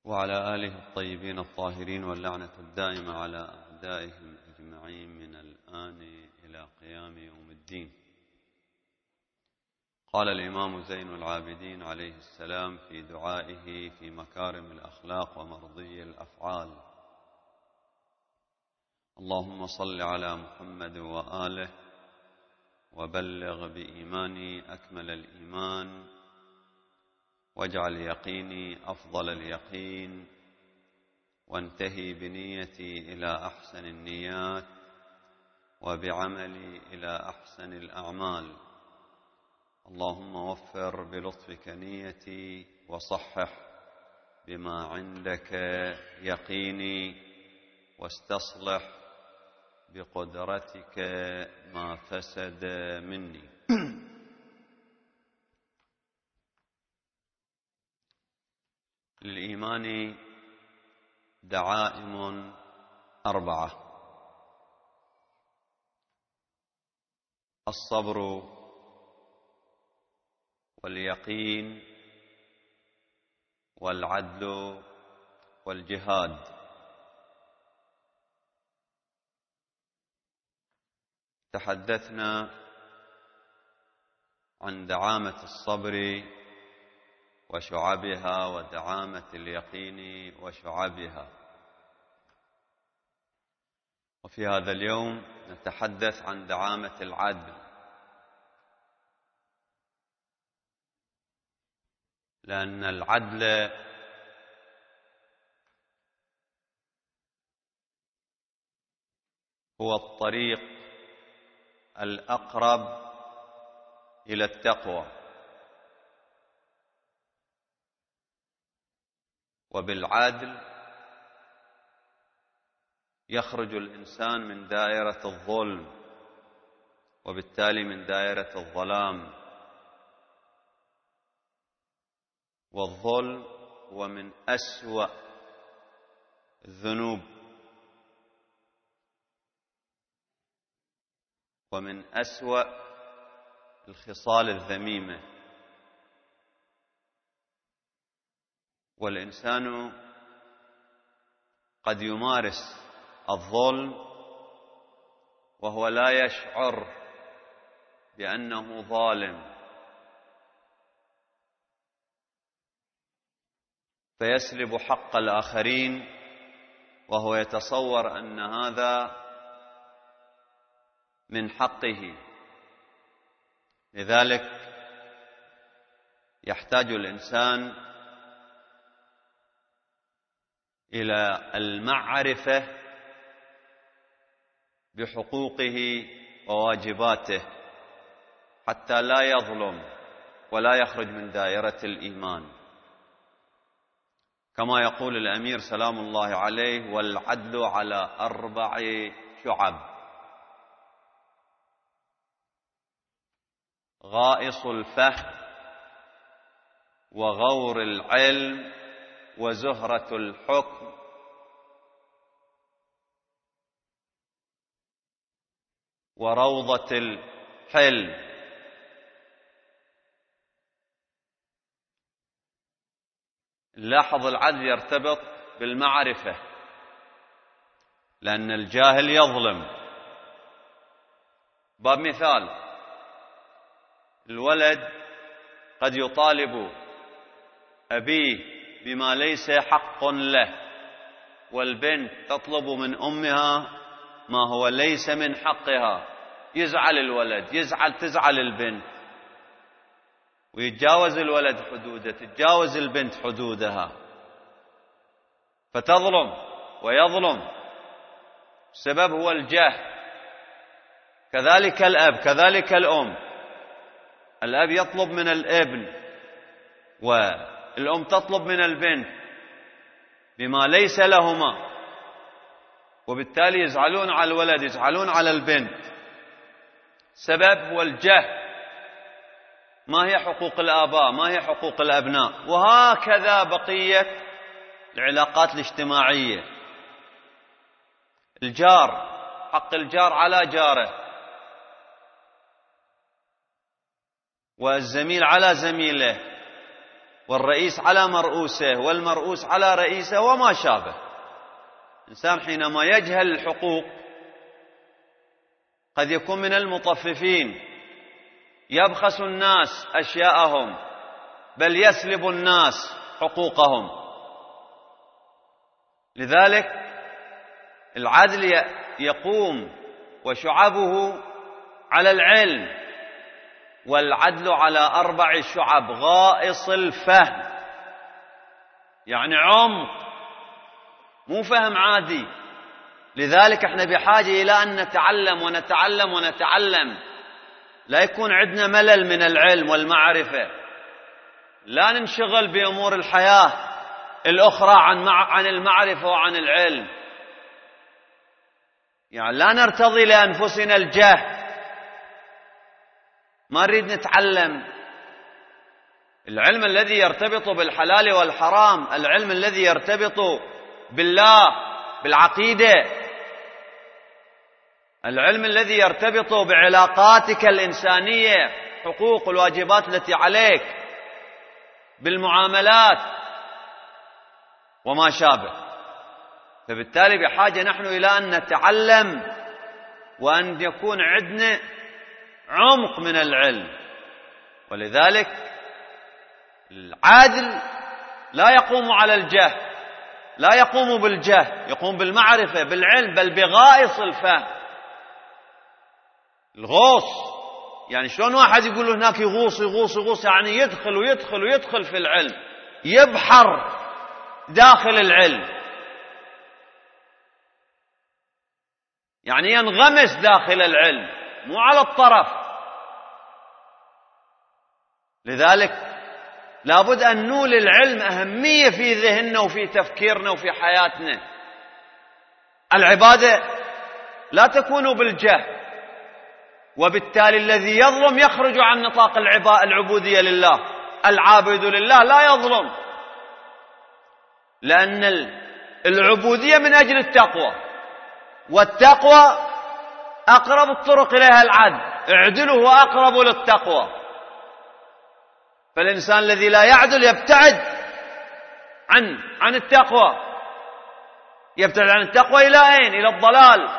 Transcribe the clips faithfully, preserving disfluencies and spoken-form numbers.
وعلى آله الطيبين الطاهرين واللعنة الدائمة على أعدائهم أجمعين من الآن إلى قيام يوم الدين. قال الإمام زين العابدين عليه السلام في دعائه في مكارم الأخلاق ومرضي الأفعال: اللهم صل على محمد وآله وبلغ بإيماني أكمل الإيمان واجعل يقيني أفضل اليقين وانتهي بنيتي إلى أحسن النيات وبعملي إلى أحسن الأعمال. اللهم وفر بلطفك نيتي وصحح بما عندك يقيني واستصلح بقدرتك ما فسد مني. للإيمان دعائم أربعة: الصبر واليقين والعدل والجهاد. تحدثنا عن دعامة الصبر وشعبها ودعامة اليقين وشعبها، وفي هذا اليوم نتحدث عن دعامة العدل، لأن العدل هو الطريق الأقرب إلى التقوى، وبالعدل يخرج الإنسان من دائرة الظلم وبالتالي من دائرة الظلام، والظلم هو من أسوأ الذنوب ومن أسوأ الخصال الذميمة، والإنسان قد يمارس الظلم وهو لا يشعر بأنه ظالم، فيسلب حق الآخرين وهو يتصور أن هذا من حقه. لذلك يحتاج الإنسان إلى المعرفة بحقوقه وواجباته حتى لا يظلم ولا يخرج من دائرة الإيمان، كما يقول الأمير سلام الله عليه: والعدل على أربع شعب: غائص الفهم وغور العلم وزهرة الحكم وروضة الحلم. لاحظ العدل يرتبط بالمعرفة، لأن الجاهل يظلم. باب مثال: الولد قد يطالب أبيه بما ليس حق له، والبنت تطلب من أمها ما هو ليس من حقها، يزعل الولد، يزعل تزعل البنت، ويتجاوز الولد حدوده، تتجاوز البنت حدودها، فتظلم ويظلم. السبب هو الجهل. كذلك الأب، كذلك الأم. الأب يطلب من الابن والأم تطلب من البنت بما ليس لهما، وبالتالي يزعلون على الولد، يزعلون على البنت. السبب هو الجهل. ما هي حقوق الآباء؟ ما هي حقوق الأبناء؟ وهكذا بقية العلاقات الاجتماعية. الجار، حق الجار على جاره، والزميل على زميله، والرئيس على مرؤوسه والمرؤوس على رئيسه وما شابه. الإنسان حينما يجهل الحقوق قد يكون من المطففين، يبخس الناس أشياءهم، بل يسلب الناس حقوقهم. لذلك العدل يقوم وشعبه على العلم، والعدل على أربع شعب: غائص الفهم، يعني عمق، مو فهم عادي. لذلك احنا بحاجة إلى أن نتعلم ونتعلم ونتعلم، لا يكون عندنا ملل من العلم والمعرفة، لا ننشغل بأمور الحياة الأخرى عن عن المعرفة وعن العلم. يعني لا نرتضي لأنفسنا الجهل، ما نريد نتعلم العلم الذي يرتبط بالحلال والحرام، العلم الذي يرتبط بالله، بالعقيدة، العلم الذي يرتبط بعلاقاتك الإنسانية، حقوق الواجبات التي عليك، بالمعاملات وما شابه. فبالتالي بحاجة نحن إلى أن نتعلم وأن يكون عندنا عمق من العلم. ولذلك العادل لا يقوم على الجهل، لا يقوم بالجهل، يقوم بالمعرفة بالعلم، بل بغائص الفهم. الغوص يعني شلون واحد يقول هناك يغوص يغوص يغوص، يعني يدخل ويدخل ويدخل في العلم، يبحر داخل العلم، يعني ينغمس داخل العلم، مو على الطرف. لذلك لابد أن نولي العلم أهمية في ذهننا وفي تفكيرنا وفي حياتنا. العبادة لا تكون بالجهل، وبالتالي الذي يظلم يخرج عن نطاق العبودية لله. العابد لله لا يظلم، لأن العبودية من أجل التقوى، والتقوى أقرب الطرق إليها العدل، اعدلوا هو أقرب للتقوى. فالإنسان الذي لا يعدل يبتعد عن عن التقوى، يبتعد عن التقوى إلى أين؟ إلى الضلال.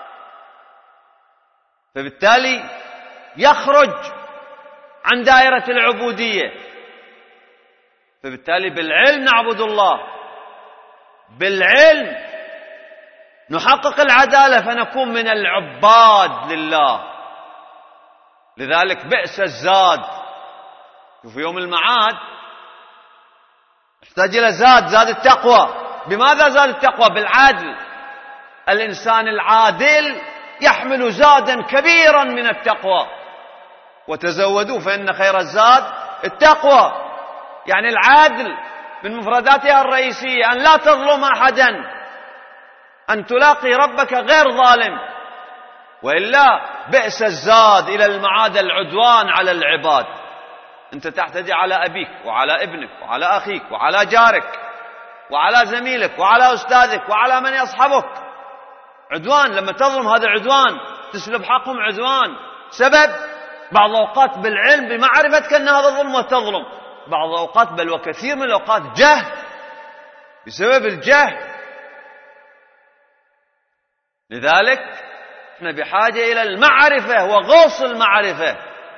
فبالتالي يخرج عن دائرة العبودية. فبالتالي بالعلم نعبد الله، بالعلم نحقق العدالة فنكون من العباد لله. لذلك بئس الزاد. شوفوا يوم المعاد احتاج إلى زاد، زاد التقوى. بماذا زاد التقوى؟ بالعدل. الإنسان العادل يحمل زادا كبيرا من التقوى. وتزودوا فإن خير الزاد التقوى. يعني العدل من مفرداتها الرئيسية أن لا تظلم أحدا، أن تلاقي ربك غير ظالم، وإلا بئس الزاد إلى المعاد العدوان على العباد. أنت تعتدي على أبيك وعلى ابنك وعلى أخيك وعلى جارك وعلى زميلك وعلى أستاذك وعلى من يصحبك، عدوان. لما تظلم هذا عدوان، تسلب حقهم عدوان. سبب بعض الأوقات بالعلم بمعرفتك أن هذا ظلم وتظلم، بعض الأوقات بل وكثير من الأوقات جهل، بسبب الجهل. لذلك احنا بحاجة إلى المعرفة وغوص المعرفة.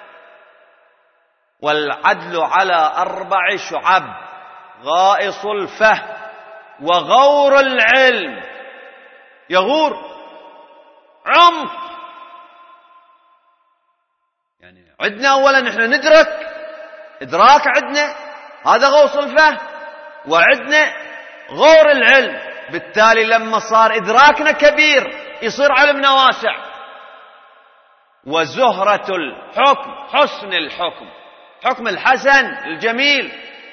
والعدل على أربع شعب: غائص الفهم وغور العلم. يغور عمق، يعني عندنا أولا نحن ندرك، إدراك عندنا، هذا غوص الفهم، وعندنا غور العلم. بالتالي لما صار إدراكنا كبير يصير علمنا واسع. وزهرة الحكم حسن الحكم، حكم الحسن الجميل.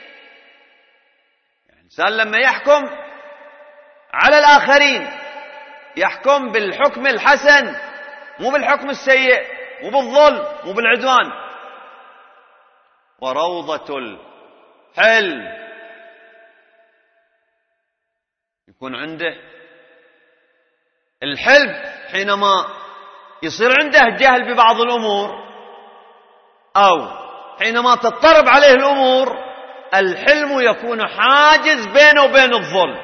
يعني الإنسان لما يحكم على الآخرين يحكم بالحكم الحسن، مو بالحكم السيء، مو بالظلم، مو بالعدوان. وروضة الحلم، يكون عنده الحلم حينما يصير عنده جهل ببعض الأمور، أو حينما تضطرب عليه الأمور الحلم يكون حاجز بينه وبين الظلم،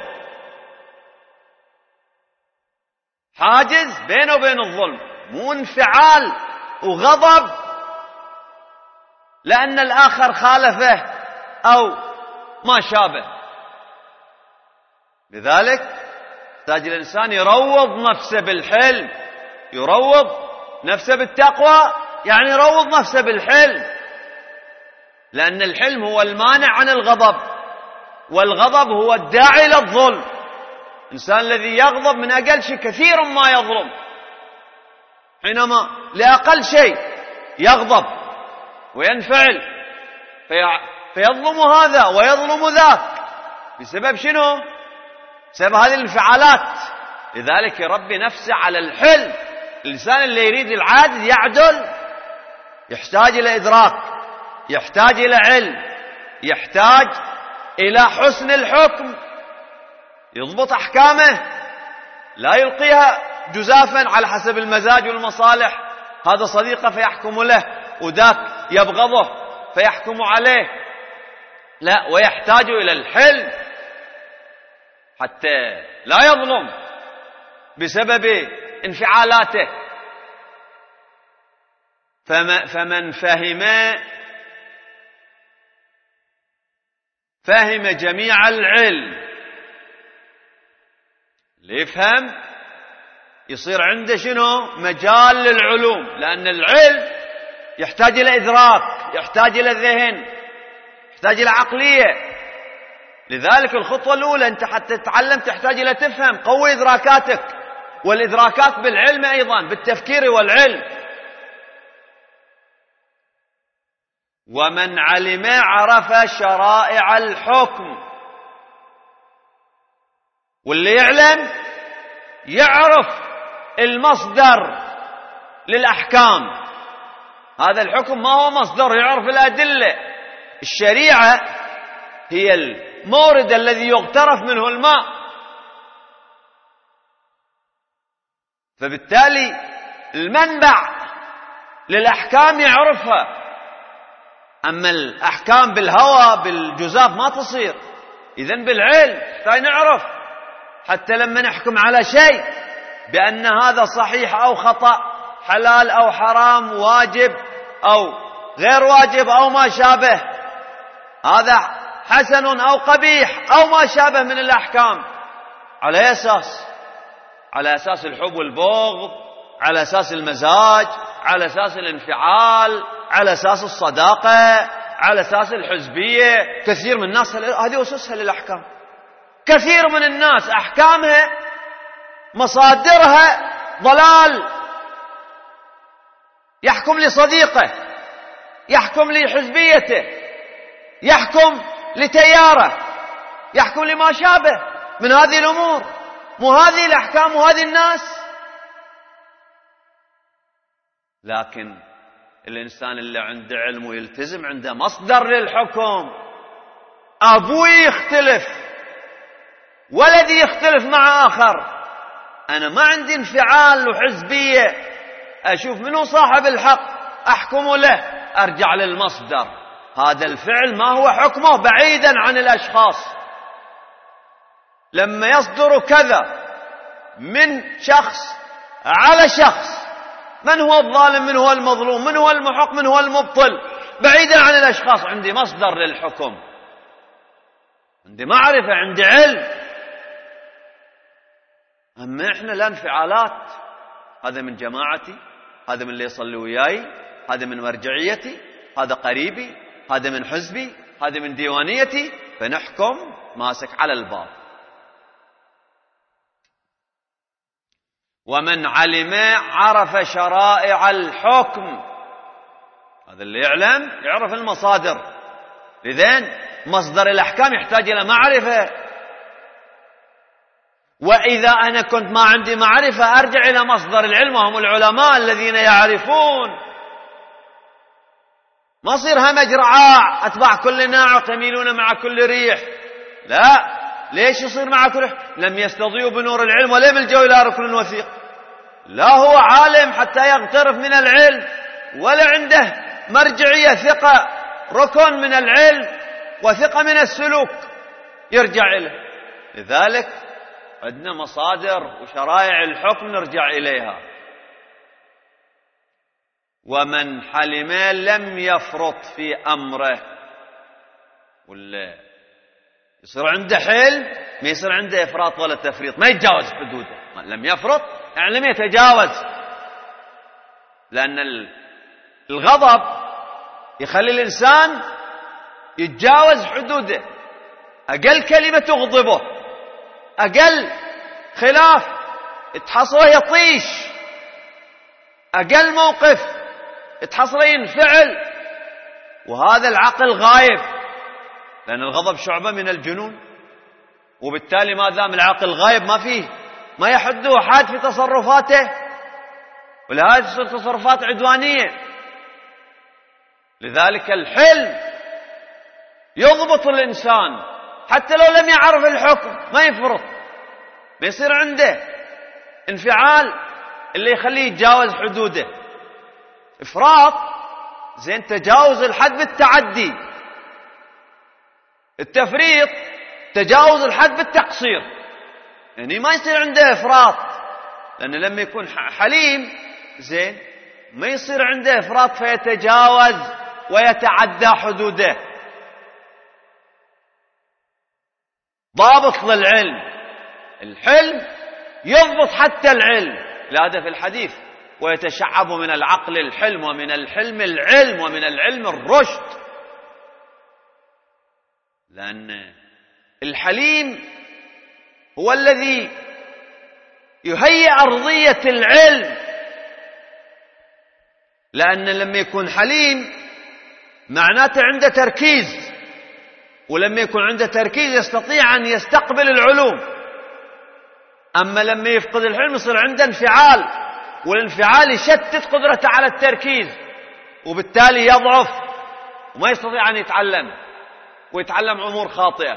حاجز بينه وبين الظلم، مو انفعال وغضب لأن الآخر خالفه أو ما شابه. لذلك يحتاج الإنسان يروض نفسه بالحلم، يروض نفسه بالتقوى، يعني يروض نفسه بالحلم، لأن الحلم هو المانع عن الغضب، والغضب هو الداعي للظلم. الإنسان الذي يغضب من أقل شيء كثير ما يظلم، حينما لأقل شيء يغضب وينفعل فيظلم هذا ويظلم ذاك بسبب شنو؟ بسبب هذه الانفعالات. لذلك يربي نفسه على الحلم. الإنسان اللي يريد العدل يعدل يحتاج إلى إدراك، يحتاج إلى علم، يحتاج إلى حسن الحكم، يضبط أحكامه، لا يلقيها جزافا على حسب المزاج والمصالح، هذا صديقه فيحكم له وذاك يبغضه فيحكم عليه، لا، ويحتاج إلى الحلم حتى لا يظلم بسبب انفعالاته. فمن فهم فهم جميع العلم، اللي يفهم يصير عنده شنو؟ مجال للعلوم، لأن العلم يحتاج إلى إدراك، يحتاج إلى ذهن، يحتاج إلى عقلية. لذلك الخطوة الأولى أنت حتى تتعلم تحتاج إلى تفهم، قوي إدراكاتك، والإدراكات بالعلم أيضا، بالتفكير والعلم. ومن علم عرف شرائع الحكم، واللي يعلم يعرف المصدر للأحكام. هذا الحكم ما هو مصدر، يعرف الأدلة. الشريعة هي المورد الذي يغترف منه الماء، فبالتالي المنبع للأحكام يعرفها. أما الأحكام بالهوى بالجزاف ما تصير. إذن بالعلم حتى نعرف، حتى لما نحكم على شيء بأن هذا صحيح أو خطأ، حلال أو حرام، واجب أو غير واجب أو ما شابه، هذا حسن أو قبيح أو ما شابه من الأحكام، على أساس على أساس الحب والبغض، على أساس المزاج، على أساس الانفعال، على أساس الصداقة، على أساس الحزبية. كثير من الناس هذه أسسها للأحكام. كثير من الناس أحكامها مصادرها ضلال، يحكم لصديقه، يحكم لحزبيته، يحكم لتياره، يحكم لما شابه من هذه الأمور. مو هذه الأحكام وهذه الناس. لكن الإنسان اللي عنده علم ويلتزم عنده مصدر للحكم. أبوي يختلف، ولدي يختلف مع آخر، أنا ما عندي انفعال وحزبية، أشوف منه صاحب الحق أحكم له، أرجع للمصدر. هذا الفعل ما هو حكمه بعيدا عن الأشخاص. لما يصدر كذا من شخص على شخص، من هو الظالم، من هو المظلوم، من هو المحق، من هو المبطل، بعيدا عن الأشخاص، عندي مصدر للحكم، عندي معرفة، عندي علم. أما إحنا لا انفعالات، هذا من جماعتي، هذا من اللي يصلي وياي، هذا من مرجعيتي، هذا قريبي، هذا من حزبي، هذا من ديوانيتي، فنحكم ماسك على الباب. ومن علم عرف شرائع الحكم، هذا اللي يعلم يعرف المصادر. إذن مصدر الأحكام يحتاج إلى معرفة. وإذا أنا كنت ما عندي معرفة أرجع إلى مصدر العلم، وهم العلماء الذين يعرفون. ما صير همج رعاع أتبع كل ناعق يميلون مع كل ريح. لا، ليش يصير مع كل ريح؟ لم يستضيئوا بنور العلم ولم يلجوا إلى ركن وثيق. لا هو عالم حتى يغترف من العلم، ولا عنده مرجعية ثقة ركن من العلم، وثقة من السلوك يرجع إليه. لذلك عندنا مصادر وشرائع الحكم نرجع إليها. ومن حلم لم يفرط في أمره، ولا يصير عنده حل ما يصير عنده إفراط ولا تفريط، ما يتجاوز حدوده. لم يفرط يعني لم يتجاوز، لأن الغضب يخلي الإنسان يتجاوز حدوده. أقل كلمة تغضبه، أقل خلاف تحصله يطيش، أقل موقف تحصله ينفعل، وهذا العقل غايب، لأن الغضب شعبة من الجنون، وبالتالي ما دام العقل غايب ما فيه ما يحده أحد في تصرفاته، ولهذه تصير تصرفات عدوانية. لذلك الحلم يضبط الإنسان حتى لو لم يعرف الحكم، ما يفرط، ما يصير عنده انفعال اللي يخليه يتجاوز حدوده. إفراط زين تجاوز الحد بالتعدي، التفريط تجاوز الحد بالتقصير، يعني ما يصير عنده إفراط، لأن لما يكون حليم زين ما يصير عنده إفراط فيتجاوز ويتعدى حدوده. ضابط للعلم، الحلم يضبط حتى العلم، لهذا في الحديث ويتشعب من العقل الحلم، ومن الحلم العلم، ومن العلم الرشد. لأن الحليم هو الذي يهيئ أرضية العلم، لأن لما يكون حليم معناته عنده تركيز، ولما يكون عنده تركيز يستطيع أن يستقبل العلوم. أما لما يفقد الحلم يصير عنده انفعال، والانفعال يشتت قدرته على التركيز، وبالتالي يضعف وما يستطيع أن يتعلم، ويتعلم أمور خاطئة.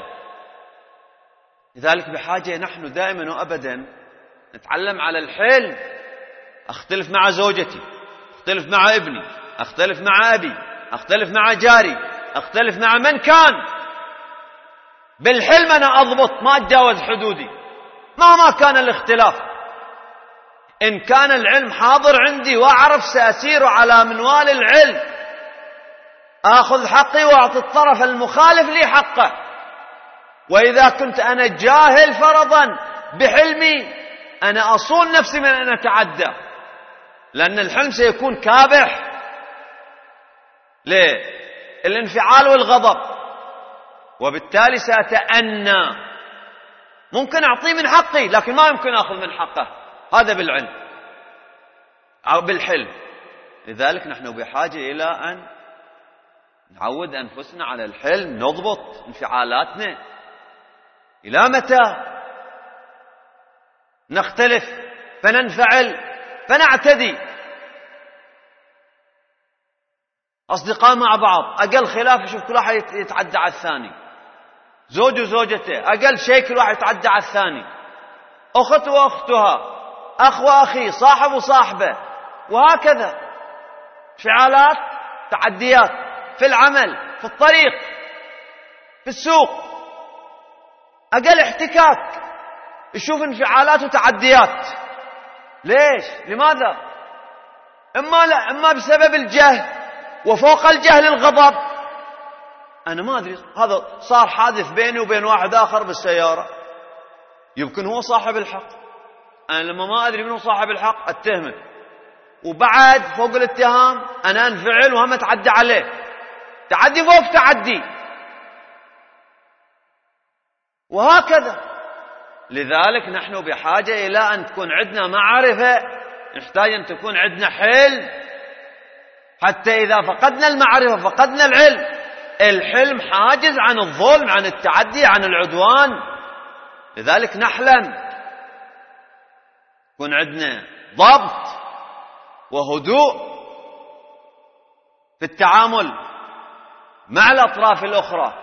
لذلك بحاجة نحن دائما وأبدا نتعلم على الحلم. أختلف مع زوجتي، أختلف مع ابني، أختلف مع أبي، أختلف مع جاري، أختلف مع من كان، بالحلم أنا أضبط ما أتجاوز حدودي مهما كان الاختلاف. إن كان العلم حاضر عندي وأعرف سأسير على منوال العلم، آخذ حقي وأعطي الطرف المخالف لي حقه. وإذا كنت أنا جاهل فرضا بحلمي أنا أصون نفسي من أن أتعدى، لأن الحلم سيكون كابح للانفعال والغضب، وبالتالي سأتأنى. ممكن أعطيه من حقي لكن ما يمكن أخذ من حقه، هذا بالعلم أو بالحلم. لذلك نحن بحاجة إلى أن نعود أنفسنا على الحلم، نضبط انفعالاتنا. إلى متى نختلف فننفعل فنعتدي؟ أصدقاء مع بعض أقل خلاف يشوف كل واحد يتعدى على الثاني، زوج وزوجته أقل شيء كل واحد يتعدى على الثاني، أخت وأختها، أخ وأخي، صاحب وصاحبه، وهكذا. انفعالات، تعديات في العمل، في الطريق، في السوق، أقل احتكاك يشوف انفعالات وتعديات. ليش؟ لماذا؟ إما لا إما بسبب الجهل، وفوق الجهل الغضب. أنا ما أدري، هذا صار حادث بيني وبين واحد آخر بالسيارة، يمكن هو صاحب الحق، أنا لما ما أدري منه صاحب الحق أتهمه، وبعد فوق الاتهام أنا أنفعل وهم أتعدى عليه، تعدي فوق تعدي، وهكذا. لذلك نحن بحاجة إلى أن تكون عندنا معرفة، نحتاج أن تكون عندنا حلم، حتى إذا فقدنا المعرفة فقدنا العلم. الحلم حاجز عن الظلم، عن التعدي، عن العدوان. لذلك نحلم يكون عندنا ضبط وهدوء في التعامل مع الأطراف الأخرى.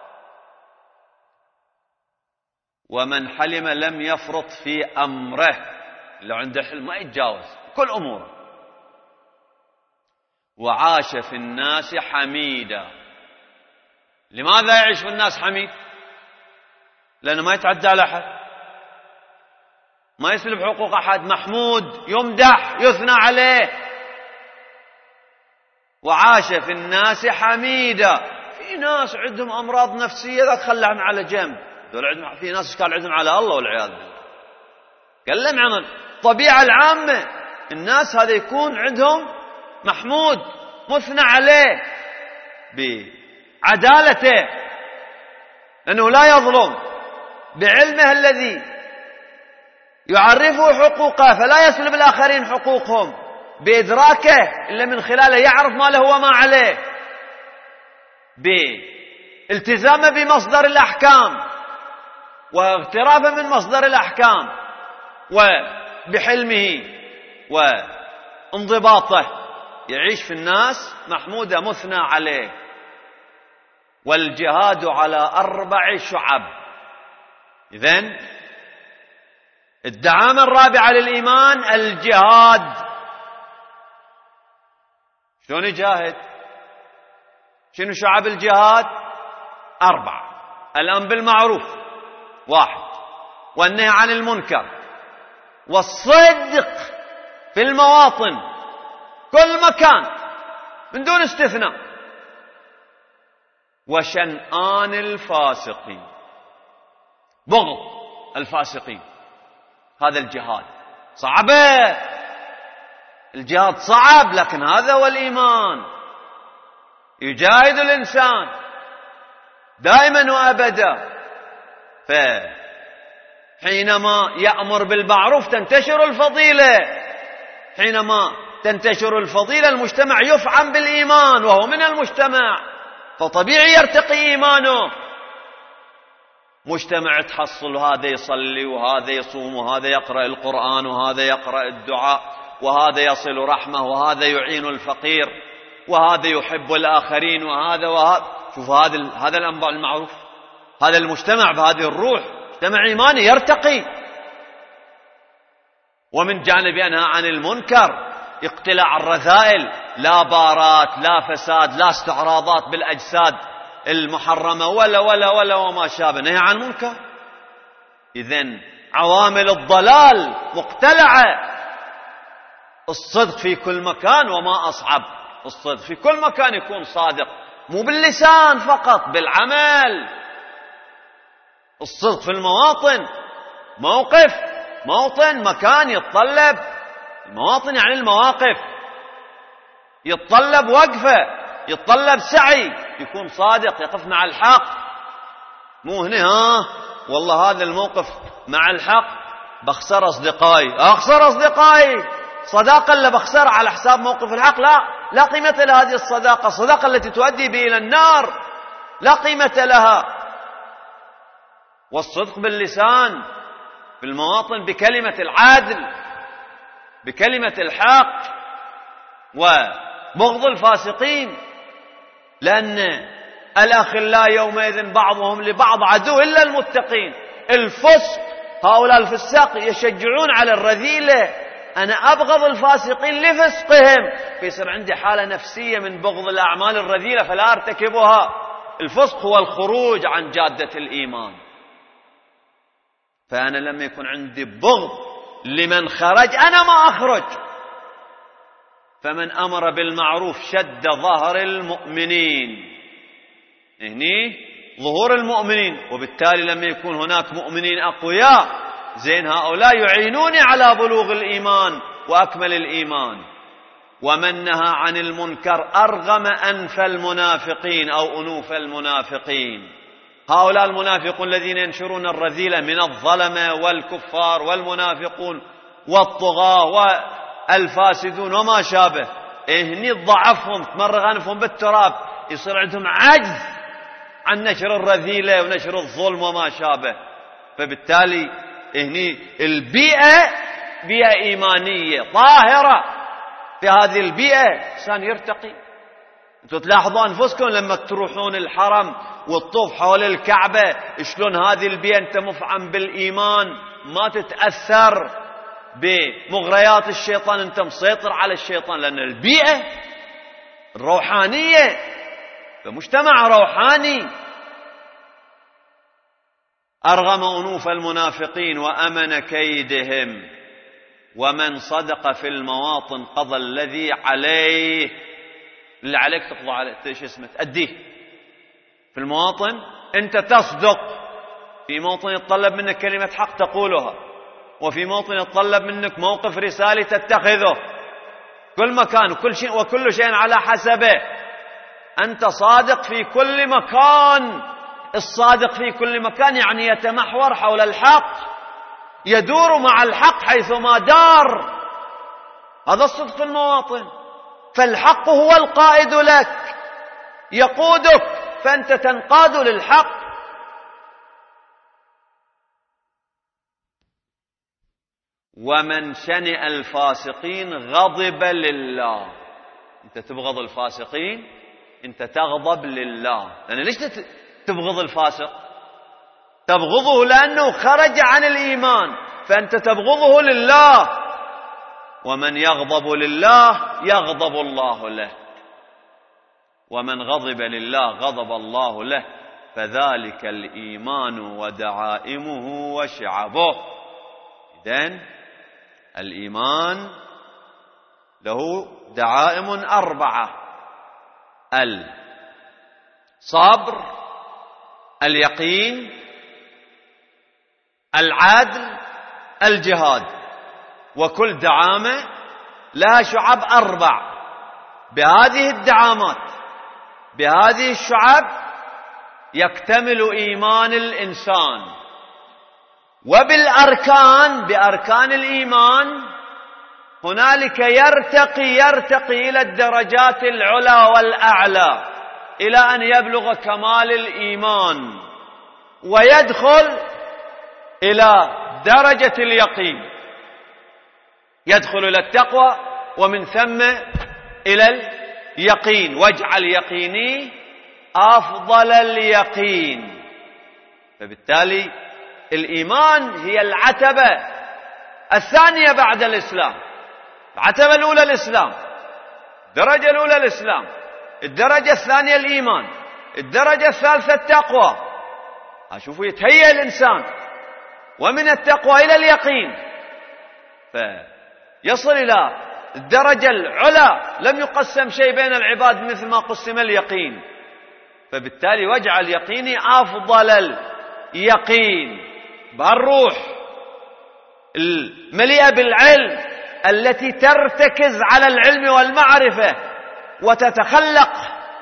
ومن حلم لم يفرط في أمره، لو عنده حلم ما يتجاوز كل أموره. وعاش في الناس حميدا، لماذا يعيش في الناس حميد؟ لأنه ما يتعدى على أحد، ما يسلب حقوق أحد، محمود، يمدح، يثنى عليه. وعاش في الناس حميدا. في ناس عندهم أمراض نفسية ذاك خلهم على جنب، في ناس كان عندهم على الله والعياذ بالله. تكلم عن الطبيعة العامة، الناس هذا يكون عندهم محمود مثنى عليه بعدالته، لأنه لا يظلم، بعلمه الذي يعرفه حقوقه فلا يسلب الآخرين حقوقهم، بإدراكه إلا من خلاله يعرف ما له وما عليه، بالتزامه بمصدر الأحكام واغترافه من مصدر الأحكام، وبحلمه وانضباطه يعيش في الناس محمودة مثنى عليه. والجهاد على أربع شعب. إذن الدعامة الرابعة للإيمان الجهاد. شلون يجاهد؟ شنو شعب الجهاد؟ أربعة. الأمر بالمعروف واحد، والنهي عن المنكر، والصدق في المواطن كل مكان من دون استثناء، وشنآن الفاسقين، بغض الفاسقين. هذا الجهاد صعبة، الجهاد صعب، لكن هذا هو الإيمان. يجاهد الإنسان دائما وأبدا، فحينما يأمر بالمعروف تنتشر الفضيلة، حينما تنتشر الفضيلة المجتمع يفعم بالإيمان وهو من المجتمع، فطبيعي يرتقي إيمانه. مجتمع تحصل هذا يصلي وهذا يصوم وهذا يقرأ القرآن وهذا يقرأ الدعاء وهذا يصل رحمه وهذا يعين الفقير وهذا يحب الآخرين وهذا وهذا. شوف هذا هذا الأمر المعروف، هذا المجتمع بهذه الروح مجتمع إيماني يرتقي. ومن جانب ينهى عن المنكر، اقتلاع الرذائل، لا بارات، لا فساد، لا استعراضات بالأجساد المحرمة ولا ولا ولا وما شابه، نهي عن المنكر. إذن عوامل الضلال مقتلعة. الصدق في كل مكان، وما أصعب الصدق في كل مكان يكون صادق، مو باللسان فقط، بالعمل. الصدق في المواطن، موقف، موطن، مكان يتطلب، المواطن يعني المواقف، يتطلب وقفة، يتطلب سعي، يكون صادق، يقف مع الحق. مو هنا ها والله هذا الموقف مع الحق بخسر أصدقائي، أخسر أصدقائي، صداقة اللي بخسر على حساب موقف الحق، لا لا قيمة لهذه الصداقة. الصداقة التي تؤدي به إلى النار لا قيمة لها. والصدق باللسان، بالمواطن، بكلمة العدل، بكلمة الحق، وبغض الفاسقين، لأن الأخلاء يومئذ بعضهم لبعض عدو إلا المتقين. الفسق، هؤلاء الفساق يشجعون على الرذيلة، أنا أبغض الفاسقين لفسقهم، فيصير عندي حالة نفسية من بغض الأعمال الرذيلة فلا أرتكبها. الفسق هو الخروج عن جادة الإيمان. فأنا لما يكون عندي بغض لمن خرج أنا ما أخرج. فمن أمر بالمعروف شد ظهر المؤمنين، هني ظهور المؤمنين، وبالتالي لما يكون هناك مؤمنين أقوياء زين هؤلاء يعينوني على بلوغ الإيمان وأكمل الإيمان. ومن نهى عن المنكر أرغم أنف المنافقين أو أنوف المنافقين. هؤلاء المنافقون الذين ينشرون الرذيلة من الظلمة والكفار والمنافقون والطغاة والفاسدون وما شابه، هني ضعفهم، تمرغ أنفهم بالتراب، يصير عندهم عجز عن نشر الرذيلة ونشر الظلم وما شابه. فبالتالي هني البيئة بيئة إيمانية طاهرة، في هذه البيئة إنسان يرتقي. أنتم تلاحظوا أنفسكم لما تروحون الحرم والطوف حول الكعبة شلون هذه البيئة أنت مفعم بالإيمان، ما تتأثر بمغريات الشيطان، أنت مسيطر على الشيطان، لأن البيئة الروحانية، فمجتمع روحاني أرغم أنوف المنافقين وأمن كيدهم، ومن صدق في المواطن قضى الذي عليه. اللي عليك تقضى عليه، ايش اسمه، تأديه. في المواطن أنت تصدق، في موطن يتطلب منك كلمة حق تقولها، وفي موطن يتطلب منك موقف رسالي تتخذه. كل مكان وكل شيء وكل شيء على حسبه. أنت صادق في كل مكان. الصادق في كل مكان يعني يتمحور حول الحق، يدور مع الحق حيثما دار. هذا الصدق في المواطن. فالحق هو القائد لك، يقودك، فأنت تنقاد للحق. ومن شنئ الفاسقين غضب لله. أنت تبغض الفاسقين، أنت تغضب لله. لأن ليش تبغض الفاسق؟ تبغضه لأنه خرج عن الإيمان، فأنت تبغضه لله. ومن يغضب لله يغضب الله له، ومن غضب لله غضب الله له، فذلك الإيمان ودعائمه وشعبه. إذن الإيمان له دعائم أربعة: الصبر، اليقين، العدل، الجهاد. وكل دعامة لها شعب أربع. بهذه الدعامات، بهذه الشعب يكتمل إيمان الإنسان. وبالأركان، بأركان الإيمان هنالك يرتقي يرتقي إلى الدرجات العلى والأعلى، إلى أن يبلغ كمال الإيمان ويدخل إلى درجة اليقين، يدخل إلى التقوى ومن ثم إلى اليقين. واجعل يقيني أفضل اليقين. فبالتالي الإيمان هي العتبة الثانية بعد الإسلام. العتبة الأولى الإسلام، الدرجة الأولى الإسلام، الدرجة الثانية الإيمان، الدرجة الثالثة التقوى. أشوفوا يتهيأ الإنسان ومن التقوى إلى اليقين، فيصل إلى الدرجة العلى. لم يقسم شيء بين العباد مثل ما قسم اليقين. فبالتالي واجعل يقيني أفضل اليقين، بالروح المليئة بالعلم التي ترتكز على العلم والمعرفة وتتخلق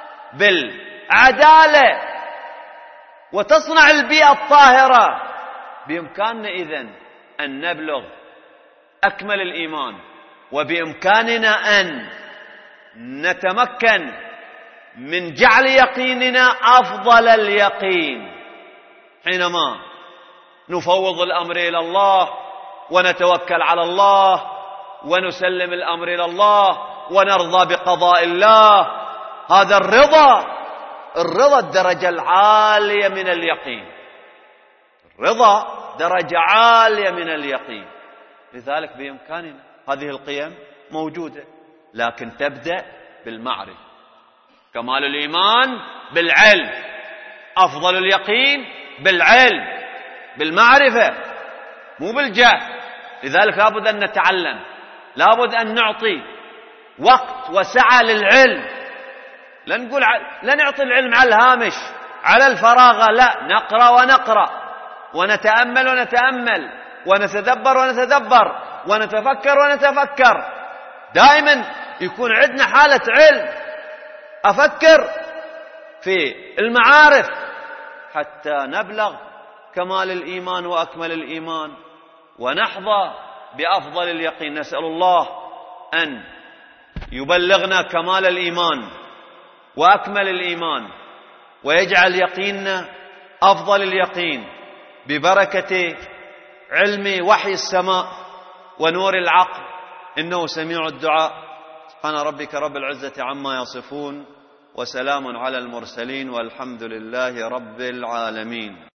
بالعدالة وتصنع البيئة الطاهرة. بإمكاننا إذن أن نبلغ أكمل الإيمان، وبإمكاننا أن نتمكن من جعل يقيننا أفضل اليقين حينما نفوض الأمر إلى الله ونتوكل على الله ونسلم الأمر إلى الله ونرضى بقضاء الله. هذا الرضا، الرضا الدرجة العالية من اليقين. الرضا درجة عالية من اليقين. لذلك بإمكاننا، هذه القيم موجودة، لكن تبدأ بالمعرفة. كمال الإيمان بالعلم، أفضل اليقين بالعلم بالمعرفة، مو بالجهل. لذلك لابد أن نتعلم، لابد أن نعطي وقت وسعة للعلم. لا نقول لا نعطي العلم على الهامش على الفراغ، لا، نقرأ ونقرأ ونتأمل ونتأمل ونتدبر ونتدبر ونتفكر ونتفكر. دائما يكون عندنا حالة علم، أفكر في المعارف حتى نبلغ كمال الإيمان وأكمل الإيمان ونحظى بأفضل اليقين. نسأل الله أن يبلغنا كمال الإيمان وأكمل الإيمان، ويجعل يقيننا أفضل اليقين ببركة علم وحي السماء ونور العقل، إنه سميع الدعاء. سبحان ربك رب العزة عما يصفون، وسلام على المرسلين، والحمد لله رب العالمين.